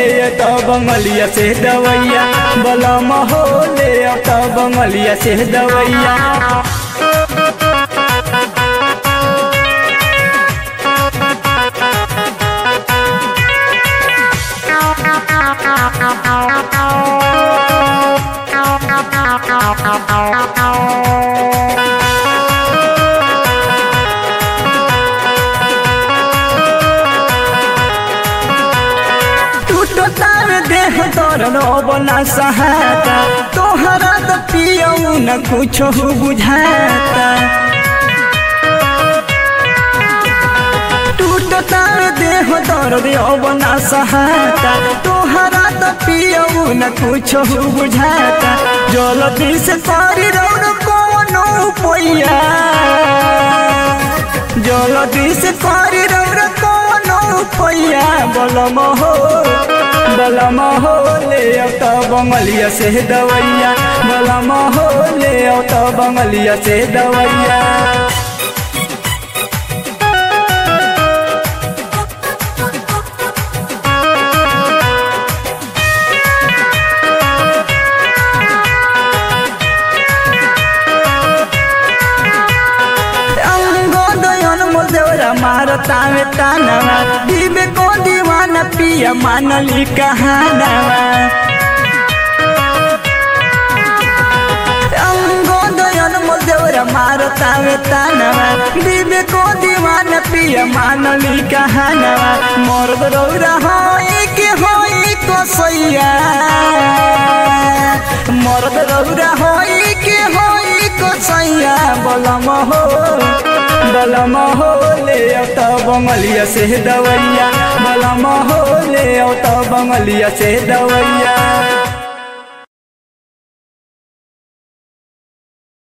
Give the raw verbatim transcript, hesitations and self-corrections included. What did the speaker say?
तो बंगलिया से दवैया बलम हो ले तो बंगलिया से दवैया। तोरो बना सहाता तोहरा तो पियऊ न कुछ बुझाता टूटता देह तोरो बना सहाता तोहरा तो पियऊ न कुछ बुझाता जल्दी से करी रौन कोनो पैया जल्दी से करी रौन कोनो पैया बलम हो बलम हो ले तो बंगलिया से दवैया बलम हो ले तो बंगलिया से दवैया। मारता में तानवा दीबे को दीवाना पिया मानली कहानवा अंगो दयन मोदेवरा मारता में तानवा दीबे को दीवाना पिया मानली कहानवा मर्द रौरा होई के होई कसैया मर्द रौरा होई के होई कसैया बलम हो बलम हो ले तो बंगलिया से दवैया बलम हो ले तो बंगलिया से दवैया।